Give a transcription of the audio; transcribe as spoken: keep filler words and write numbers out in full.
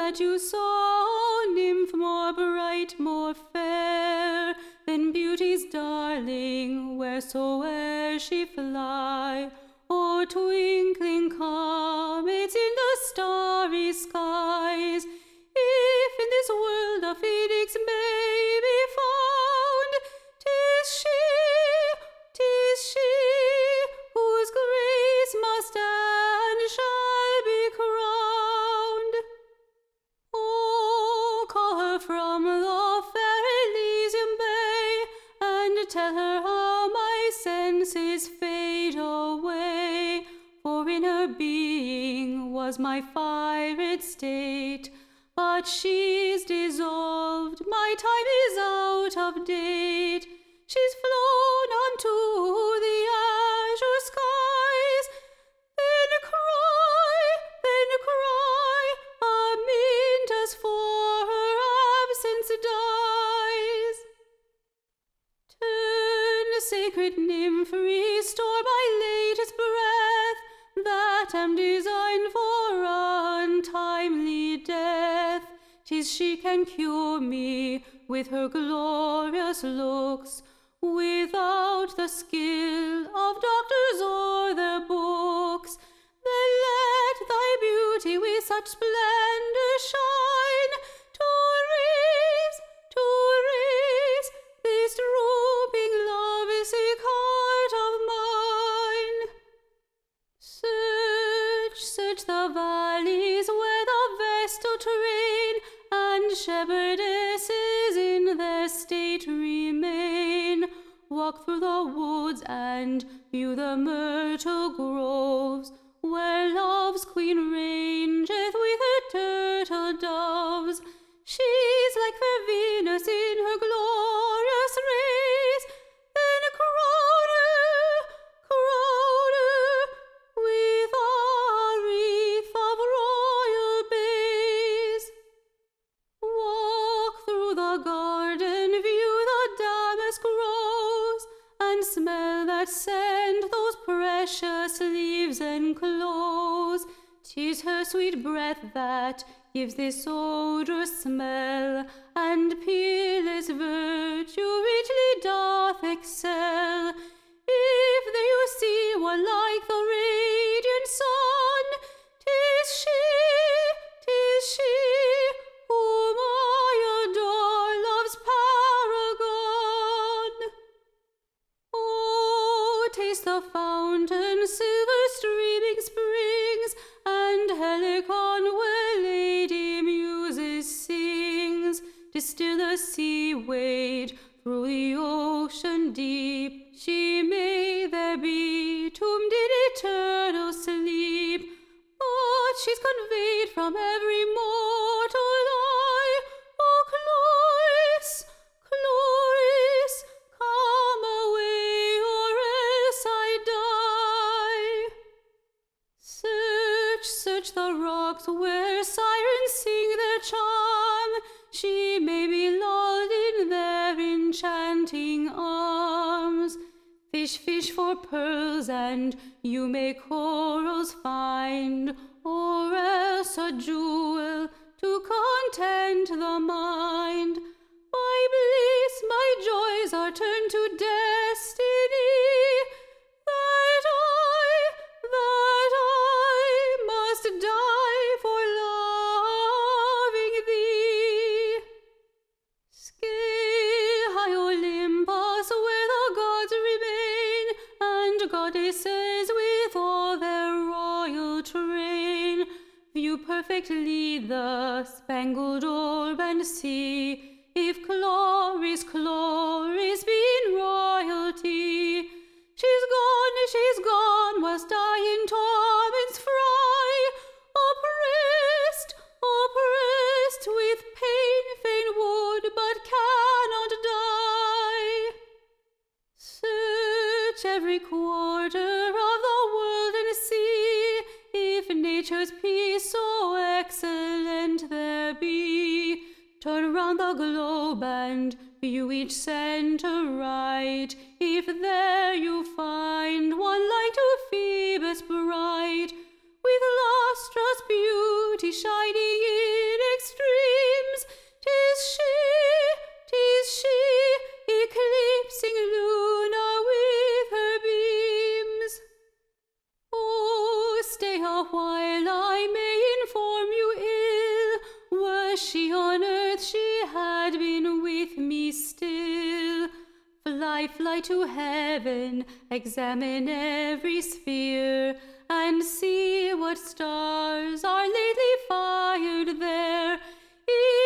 that you saw, nymph more bright, more fair than beauty's darling, wheresoe'er she fly, or twinkling comets in the starry skies. If in this world a phoenix may be found, 'tis she, 'tis she, whose grace must and shall be crowned. Oh, call her from the fair Elysium bay, and tell her how my senses fade away, for in her being was my fired state. But she's dissolved, my time is out of date. She's flown unto the azure skies. Then cry, then cry, Amintas, for her absence dies. Turn, sacred nymph, restore my latest breath, that am designed for untimely death. 'Tis she can cure me with her glorious looks, without the skill of doctors or their books. Then let thy beauty with such splendor shine, to raise, to raise this drooping love-sick heart of mine. Search, search the valleys where the vestal train and shepherdesses in their state remain. Walk through the woods and view the myrtle groves, where love's queen rangeth with her turtle doves. She's like fair Venus in her glorious rays. Then crown her, crown her with a wreath of royal bays. Walk through the garden, view the damask rose, and smell that scent those precious leaves enclose. 'Tis her sweet breath that gives this odorous smell, and peerless virtue richly doth excel. If there you see one like the radiant sun, 'tis she, 'tis she, whom I adore, love's paragon. Oh, taste the fountain, silver streaming springs, and Helicon where Lady Muses sings. Distill the sea wade through the ocean deep, she may there be tombed in eternal sleep. But she's conveyed from every mortal eye. Oh, Chloris, Chloris, come away, or else I die. Search, search the rocks where sirens sing their charm, she may be lulled in their enchanting arms. Fish, fish for pearls, and you may corals find, or else a jewel to content the mind. My bliss, my joys are turned to destiny, that I, that I must die for loving thee. Scale high Olympus where the gods remain, and goddesses with all their royal train. View perfectly the spangled orb and see if Chloris, Chloris be in royalty. She's gone, she's gone, whilst I in torments fry, oppressed, oppressed with pain, fain would, but cannot die. Search every quarter of the world and see if nature's peace so excellent there be. Turn round the globe and view each centre right, if there you find one like to Phoebus bright, with lustrous beauty shining in be still. Fly, fly to heaven, examine every sphere, and see what stars are lately fired there.